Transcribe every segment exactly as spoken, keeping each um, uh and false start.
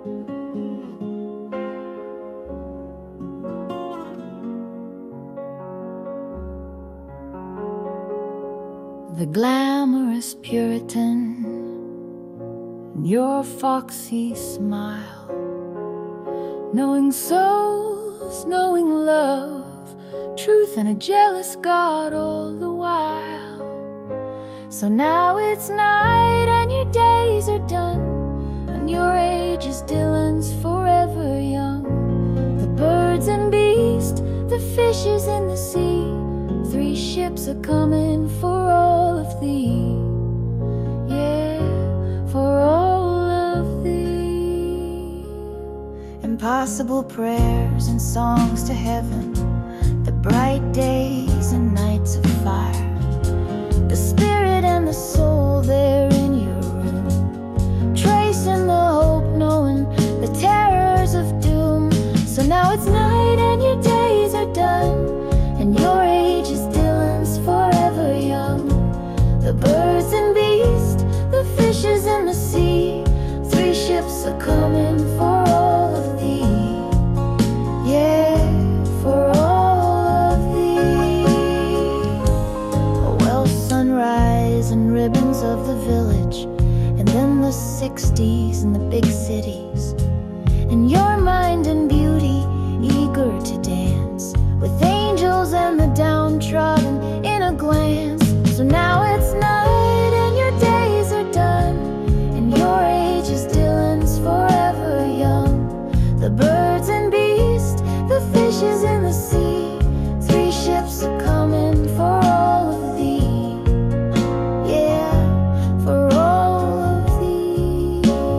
The glamorous Puritan, your foxy smile, knowing souls, knowing love, truth and a jealous God all the while. So now it's night and your days are done, and your age is Dylan's forever young. The birds and beasts, the fishes in the sea, three ships are coming for all of thee. Yeah, for all of thee. Impossible prayers and songs to heaven, the bright days and nights of fire, the spirit and the soul there in your room, tracing the hope, knowing the terrors of doom. So now it's night and your days are done, and your age is Dylan's forever young. The birds and beasts, the fishes in the sea, three ships are coming for all of thee. Yeah, for all of thee. Oh, well, sunrise and ribbons of the village, and then the sixties and the big cities, and your mind and beauty eager to dance with angels and the downtrodden in a glance. So now it's night and your days are done, and your age is Dylan's forever young. The birds and beasts, the fishes in the sea, three ships are coming for all of thee. Yeah, for all of thee.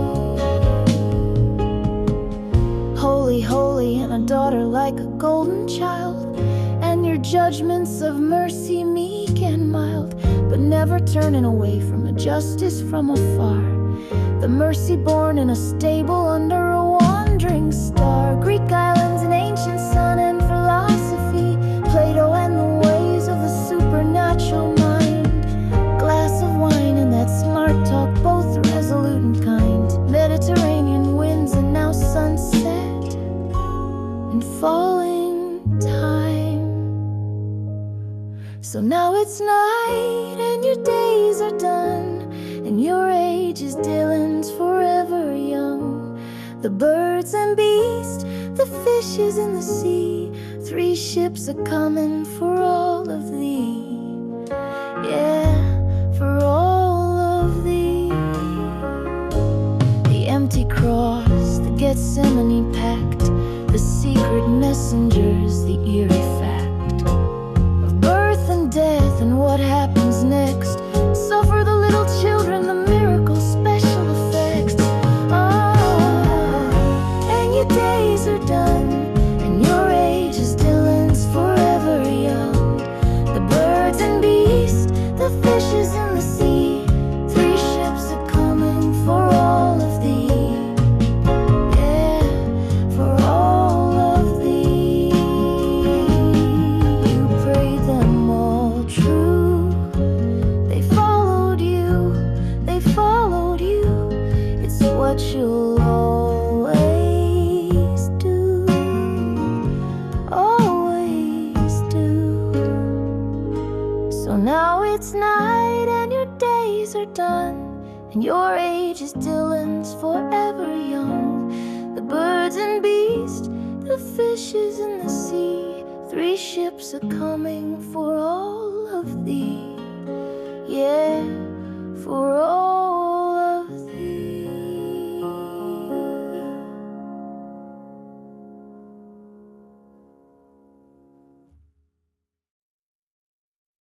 Holy, holy, and a daughter like a golden child, and your judgments of mercy meek and mild, but never turning away from a justice from afar. The mercy born in a stable under a wandering star. Greek islands and ancient sun and philosophy, Plato and the ways of the supernatural mind, glass of wine and that smart talk, both resolute and kind. Mediterranean winds and now sunset and falling time. So now it's night and your days are done, and your age is Dylan's forever young. The birds and beasts, the fishes in the sea, three ships are coming for all of thee. Yeah, for all of thee. The empty cross, the Gethsemane pact, the secret messengers, the eerie fact of birth and death and what happens next. Suffer the little children, the miracle special effects. Oh, and your days are done, and your age is Dylan's forever young. The birds and beasts, the fishes in the sea, three ships are coming for all of thee. Yeah, for all of thee. You prayed them all true, they followed you, they followed you. It's what you'll always do, always do. So now it's night and your days are done, and your age is Dylan's forever young. The birds and beasts, the fishes in the sea, three ships are coming for all of thee. Yeah,